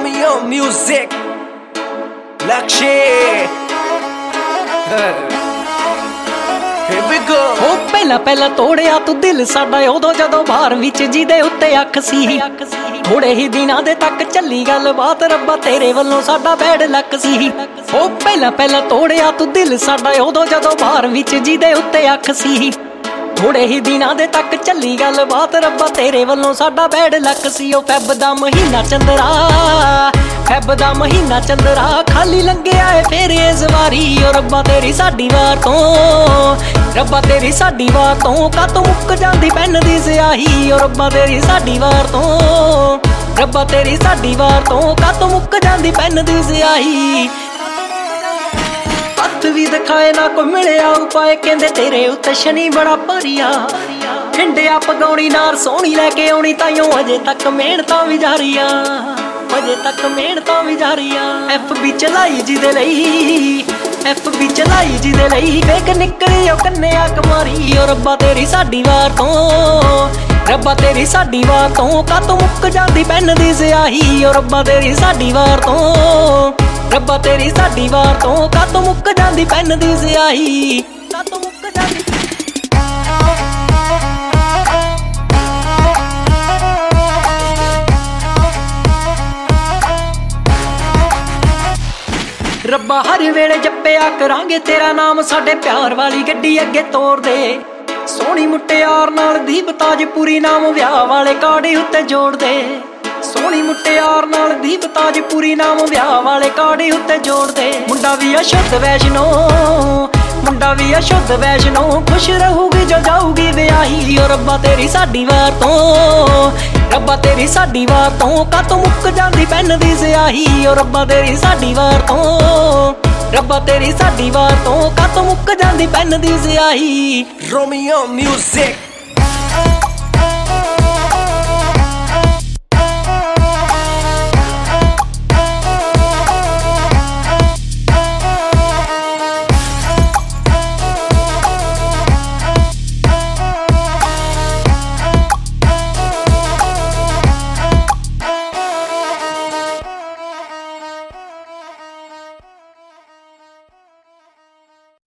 Romeo Music Lakshya Here we go ਉਹ ਪਹਿਲਾਂ ਤੋੜਿਆ ਤੂੰ ਦਿਲ ਸਾਡਾ ਉਦੋਂ ਜਦੋਂ ਬਾਹਰ ਵਿੱਚ ਜਿਹਦੇ ਉੱਤੇ ਅੱਖ ਸੀ ਥੋੜੇ ਹੀ ਦਿਨਾਂ ਦੇ ਤੱਕ ਚੱਲੀ ਗੱਲਬਾਤ ਰੱਬਾ ਤੇਰੇ ਵੱਲੋਂ ਸਾਡਾ ਬੈਡ ਲੱਕ ਸੀ ਉਹ ਪਹਿਲਾਂ ਤੋੜਿਆ ਤੂੰ ਦਿਲ ਸਾਡਾ ਉਦੋਂ ਜਦੋਂ ਬਾਹਰ ਵਿੱਚ ਜਿਹਦੇ ਉੱਤੇ ਅੱਖ ਸੀ ਥੋੜੇ ਹੀ ਦਿਨਾਂ ਦੇ ਤੱਕ ਚੱਲੀ ਗੱਲਬਾਤ ਰੱਬਾ ਤੇਰੇ ਵੱਲੋਂ ਸਾਡਾ ਬੈਡ ਲੱਕ ਸੀ ਉਹ ਫੈਬ ਦਾ ਮਹੀਨਾ ਚੰਦਰਾ ਖਾਲੀ ਲੰਘਿਆ ਏ ਫੇਰ ਇਸ ਵਾਰੀ ਓ ਰੱਬਾ ਤੇਰੀ ਸਾਡੀ ਵਾਰ ਤੋਂ ਕਾਤੋਂ ਮੁੱਕ ਜਾਂਦੀ ਪੈਨ ਦੀ ਸਿਆਹੀ ਓ ਰੱਬਾ ਤੇਰੀ ਸਾਡੀ ਵਾਰ ਤੋਂ ਕਾਤੋਂ ਮੁੱਕ ਜਾਂਦੀ ਪੈਨ ਦੀ ਸਿਆਹੀ ਹੱਥ ਵੀ ਦਿਖਾਏ ਨਾ ਕੋਈ ਮਿਲਿਆ ਉਪਾਏ ਕਹਿੰਦੇ ਤੇਰੇ ਉੱਤੇ ਸ਼ਨੀ ਬੜਾ ਭਾਰੀਆ ਠੰਡਿਆ ਪਗਾਉਣੀ ਨਾਰ ਸੋਹਣੀ ਲੈ ਕੇ ਆਉਣੀ ਤਾਈਓ ਅਜੇ ਤੱਕ ਮਿਹਨਤਾਂ ਵੀ ਜਾਰੀਆਂ FB ਚਲਾਈ ਜਿਹਦੇ ਲਈ ਵੇਖ ਨਿਕਲੀ ਉਹ ਕੰਨਿਆ ਕੁਮਾਰੀ ਓ ਰੱਬਾ ਤੇਰੀ ਸਾਡੀ ਵਾਰ ਤੋਂ ਕਾਤੋਂ ਮੁੱਕ ਜਾਂਦੀ ਪੈਨ ਦੀ ਸਿਆਹੀ ਓ ਰੱਬਾ ਤੇਰੀ ਸਾਡੀ ਵਾਰ ਤੋਂ ਕਾਤੋਂ ਮੁੱਕ ਜਾਂਦੀ ਪੈਨ ਦੀ ਸਿਆਹੀ ਰੱਬਾ ਹਰ ਵੇਲੇ ਜਪਿਆ ਕਰਾਂਗੇ ਤੇਰਾ ਨਾਮ ਸਾਡੇ ਪਿਆਰ ਵਾਲੀ ਗੱਡੀ ਅੱਗੇ ਤੋਰ ਦੇ ਸੋਹਣੀ ਮੁਟਿਆਰ ਨਾਲ ਦੀਪ ਤਾਜਪੁਰੀ ਨਾਮ ਵਿਆਹ ਵਾਲੇ ਕਾੜੇ ਉੱਤੇ ਜੋੜ ਦੇ ਮੁੰਡਾ ਵੀ ਅਸ਼ੁੱਧ ਵੈਸ਼ਨੋ ਖੁਸ਼ ਰਹੂਗੀ ਜੋ ਜਾਊਗੀ ਵਿਆਹੀ ਓ ਰੱਬਾ ਤੇਰੀ ਸਾਡੀ ਵਾਰ ਤੋਂ ਕਾਤੋਂ ਮੁੱਕ ਜਾਂਦੀ ਪੈਨ ਦੀ ਸਿਆਹੀ ਓ ਰੱਬਾ ਤੇਰੀ ਸਾਡੀ ਵਾਰ ਤੋਂ ਕਾਤੋਂ ਮੁੱਕ ਜਾਂਦੀ ਪੈਨ ਦੀ ਸਿਆਹੀ Romeo Music